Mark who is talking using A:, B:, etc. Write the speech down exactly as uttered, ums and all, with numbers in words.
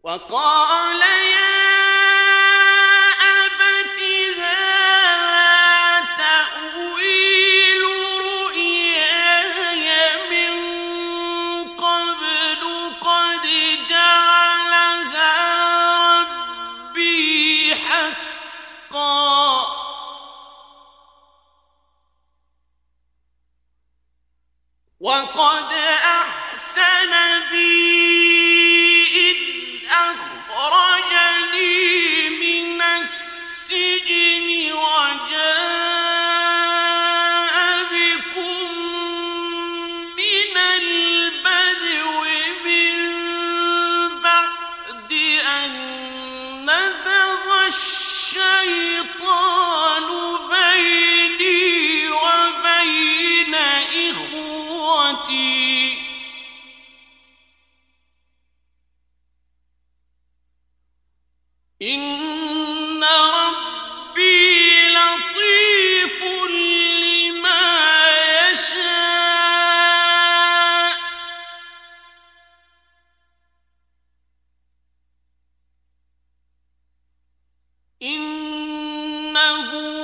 A: وقال يا أبت هذا تأويل رؤياي من قبل قد جعلها ربي حقا وقد أحسن بي إذ أخرجني من السجن وجاء بكم من البدو من بعد أن نزغ الشيطان بيني وبين إخوتي إن ربي لطيف لما يشاء إنه